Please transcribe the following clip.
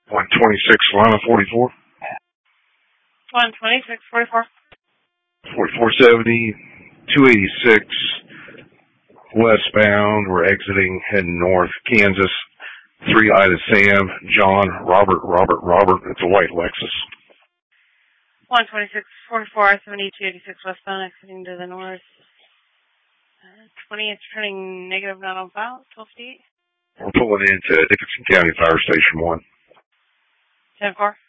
126, Lima 44. 126, 44. 4470, 286, westbound. We're exiting, heading north, Kansas. 3 Ida Sam, John, Robert. It's a white Lexus. 126, 44, 7286 westbound, exiting to the north. 20, it's turning negative, not on file, 12 feet. We're pulling into Dickinson County Fire Station 1. 10-4.